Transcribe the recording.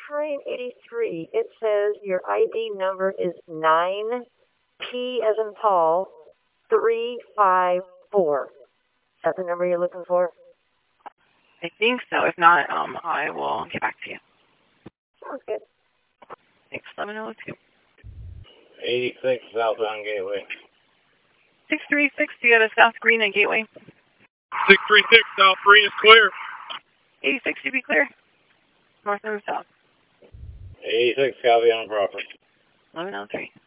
Pine 83, it says your ID number is 9P as in Paul, 354. Is that the number you're looking for? I think so. If not, I will get back to you. Sounds good. Thanks. 1102. 86 southbound Gateway. 636, you got a South Green and Gateway. 636 South Green is clear. 86 should be clear. North and south. 86 copy on property. 1103.